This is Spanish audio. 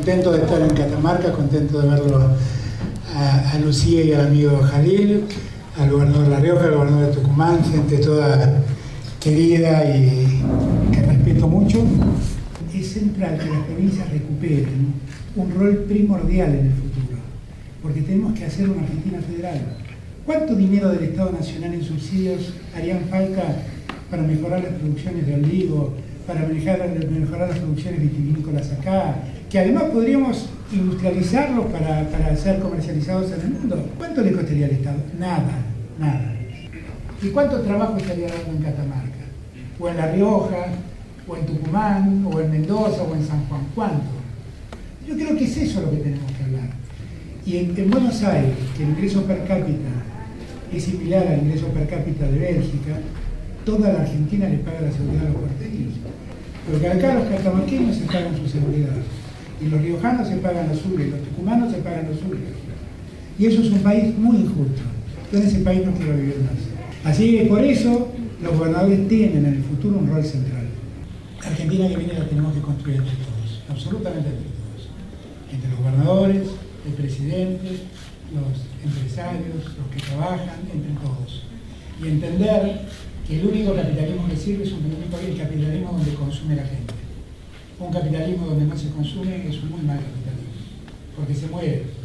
contento de estar en Catamarca, contento de verlo a Lucía y al amigo Jalil, al gobernador de La Rioja, al gobernador de Tucumán, gente toda querida y que respeto mucho. Es central que las provincias recuperen un rol primordial en el futuro, porque tenemos que hacer una Argentina federal. ¿Cuánto dinero del Estado Nacional en subsidios harían falta para mejorar las producciones de olivo, para mejorar las producciones vitivinícolas acá, que además podríamos industrializarlos para ser comercializados en el mundo? ¿Cuánto le costaría al Estado? Nada, nada. ¿Y cuánto trabajo estaría dando en Catamarca? O en La Rioja, o en Tucumán, o en Mendoza, o en San Juan. ¿Cuánto? Yo creo que es eso lo que tenemos que hablar. Y en Buenos Aires, que el ingreso per cápita es similar al ingreso per cápita de Bélgica, toda la Argentina le paga la seguridad a los porteños. Porque acá los catamarqueños se pagan su seguridad, y los riojanos se pagan la suya, y los tucumanos se pagan la suya. Y eso es un país muy injusto. Yo en ese país no quiero vivir más. Así que por eso los gobernadores tienen en el futuro un rol central. La Argentina que viene la tenemos que construir entre todos, absolutamente entre todos. Entre los gobernadores, el presidente, los empresarios, los que trabajan, entre todos. Y entender que el único capitalismo que sirve es el capitalismo donde consume la gente. Un capitalismo donde no se consume es un muy mal capitalismo, porque se muere.